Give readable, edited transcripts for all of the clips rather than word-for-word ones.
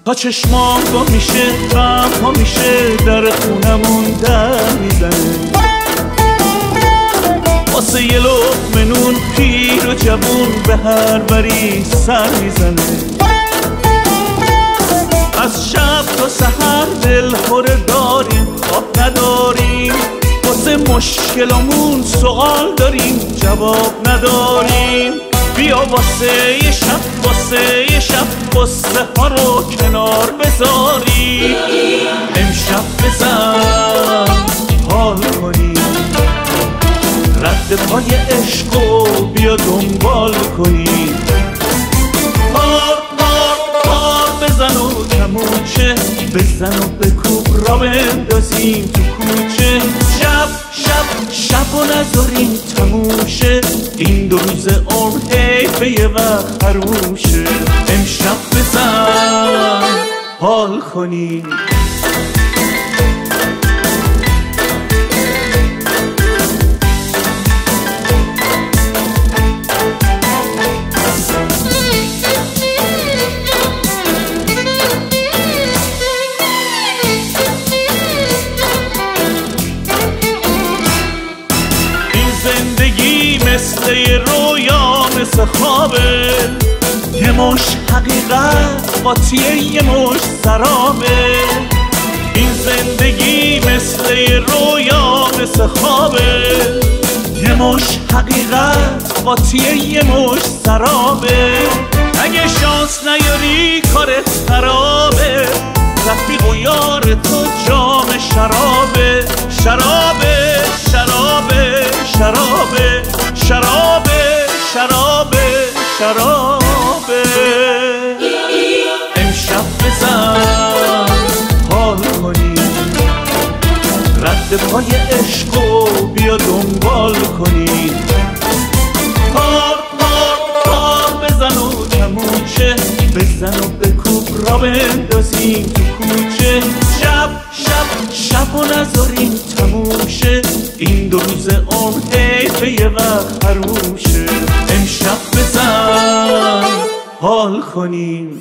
تا چشمام گم میشه غم ها میشه در خونمون در میزنه واسه یه لقمه نون پیر و جوون به هر بری سر میزنه از شب تا سحر دل خوره داریم خواب نداریم واسه مشکلمون سوال داریم جواب نداریم بیا واسه یه شب قصه ها رو کنار بذاریم امشب بزن حال کنیم رد پای عشق و بیا دنبال کنیم بزن و تموشه بزن و بکوب را بندازیم تو کوچه شب و نذاریم تموشه این 2 روز عمر حیفه یه وقت حروشه امشب بزن حال کنیم مثل یه رویا مثل خوابه یه مش حقیقت قاطیه یه مش سرابه این زندگی مثل یه رویا مثل خوابه یه مش حقیقت قاطیه یه مش سرابه اگه شانس نیاری کارت خرابه رفیق و یار تو جام شرابه شرابه شرابه شرابه شرابه شرابه شرابه امشب بزن حال کنیم رد پای عشق و بیا دنبال کنیم پار بزن و تموشه بزن و بکوب را بندازیم تو کوچه شب و نذاریم تموشه این 2 روز عمر حیفه یه وقت حروشه امشب بزن حال کنیم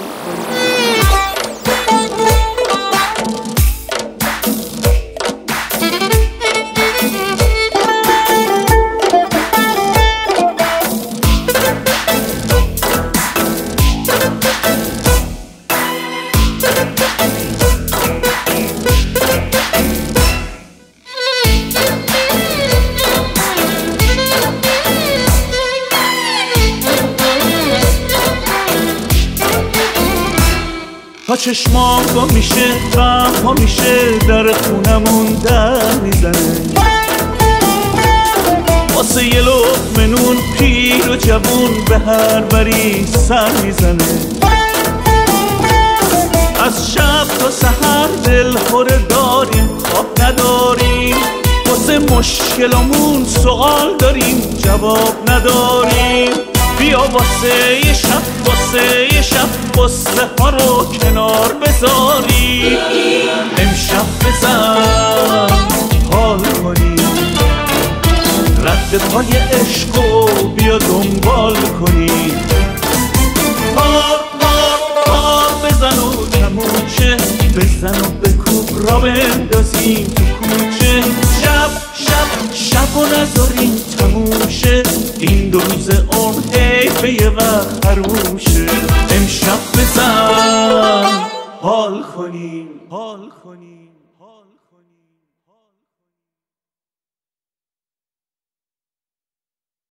تا چشمام گم میشه غم ها میشه در خونمون در میزنه واسه یه لقمه نون پیر و جوون به هر بری سر میزنه از شب تا سحر دل خوره داریم خواب نداریم واسه مشکلمون سوال داریم جواب نداریم بیا واسه یه شب قصه ها رو کنار بذاریم امشب بزن حال کنیم رد پای عشق و بیا دنبال کنیم بزن و تموشه بزن و بکوب را بندازیم تو کوچه شب و نذاریم تموشه این 2 روز عمر حیفه یه وقت حروشه امشب بزن حال کنیم